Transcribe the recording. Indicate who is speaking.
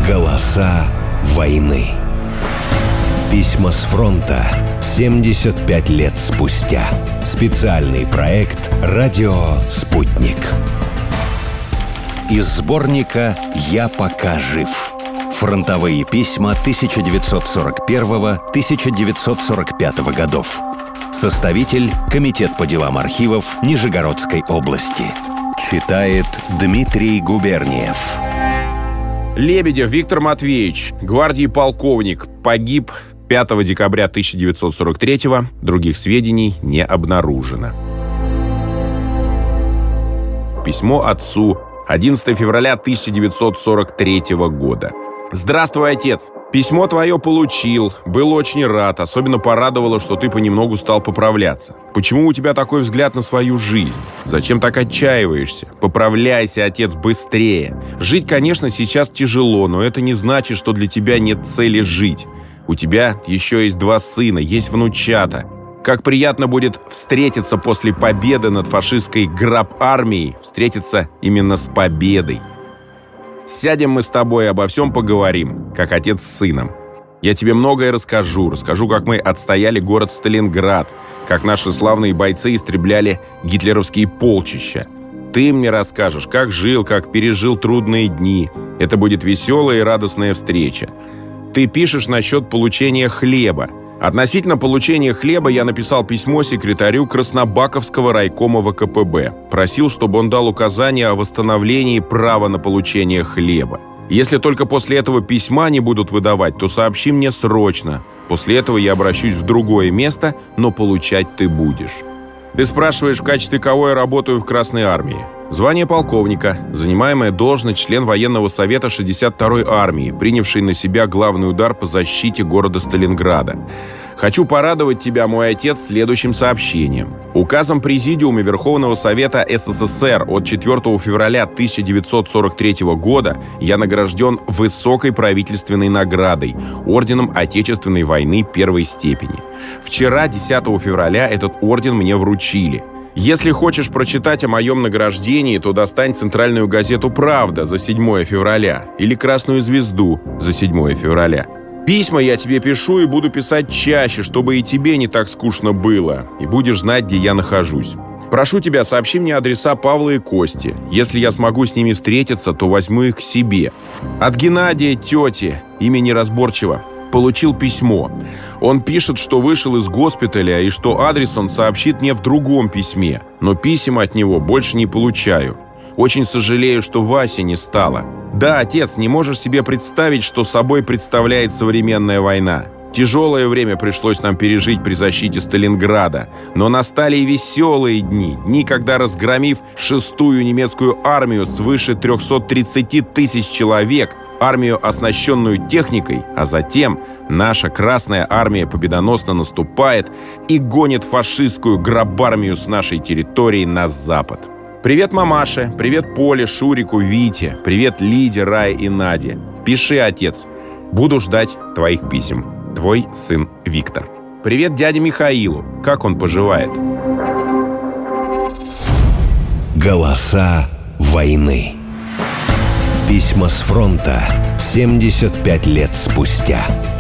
Speaker 1: Голоса войны. Письма с фронта 75 лет спустя. Специальный проект «Радио Спутник». Из сборника «Я пока жив». Фронтовые письма 1941-1945 годов. Составитель – Комитет по делам архивов Нижегородской области. Читает Дмитрий Губерниев.
Speaker 2: Лебедев Виктор Матвеевич, гвардии полковник, погиб 5 декабря 1943-го. Других сведений не обнаружено. Письмо отцу. 11 февраля 1943 года. «Здравствуй, отец! Письмо твое получил. Был очень рад. Особенно порадовало, что ты понемногу стал поправляться. Почему у тебя такой взгляд на свою жизнь? Зачем так отчаиваешься? Поправляйся, отец, быстрее. Жить, конечно, сейчас тяжело, но это не значит, что для тебя нет цели жить. У тебя еще есть 2 сына, есть внучата. Как приятно будет встретиться после победы над фашистской граб-армией, встретиться именно с победой. Сядем мы с тобой и обо всем поговорим, как отец с сыном. Я тебе многое расскажу, как мы отстояли город Сталинград, как наши славные бойцы истребляли гитлеровские полчища. Ты мне расскажешь, как жил, как пережил трудные дни. Это будет веселая и радостная встреча. Ты пишешь насчет получения хлеба. Относительно получения хлеба я написал письмо секретарю Краснобаковского райкома ВКПБ. Просил, чтобы он дал указания о восстановлении права на получение хлеба. Если только после этого письма не будут выдавать, то сообщи мне срочно. После этого я обращусь в другое место, но получать ты будешь. Ты спрашиваешь, в качестве кого я работаю в Красной армии. Звание полковника, занимаемая должность член военного совета 62-й армии, принявший на себя главный удар по защите города Сталинграда. Хочу порадовать тебя, мой отец, следующим сообщением. Указом Президиума Верховного Совета СССР от 4 февраля 1943 года я награжден высокой правительственной наградой – орденом Отечественной войны 1-й степени. Вчера, 10 февраля, этот орден мне вручили. Если хочешь прочитать о моем награждении, то достань центральную газету «Правда» за 7 февраля или «Красную звезду» за 7 февраля. Письма я тебе пишу и буду писать чаще, чтобы и тебе не так скучно было, и будешь знать, где я нахожусь. Прошу тебя, сообщи мне адреса Павла и Кости. Если я смогу с ними встретиться, то возьму их к себе. От Геннадия, тети, имя неразборчиво, получил письмо. Он пишет, что вышел из госпиталя и что адрес он сообщит мне в другом письме, но писем от него больше не получаю. Очень сожалею, что Васи не стало. Да, отец, не можешь себе представить, что собой представляет современная война. Тяжелое время пришлось нам пережить при защите Сталинграда, но настали и веселые дни, когда, разгромив 6-ю немецкую армию свыше 330 тысяч человек, армию, оснащенную техникой, а затем наша Красная армия победоносно наступает и гонит фашистскую грабармию с нашей территории на запад. Привет мамаше, привет Поле, Шурику, Вите, привет Лиде, Рае и Наде. Пиши, отец. Буду ждать твоих писем. Твой сын Виктор. Привет дяде Михаилу. Как он поживает?
Speaker 1: Голоса войны. Письма с фронта 75 лет спустя.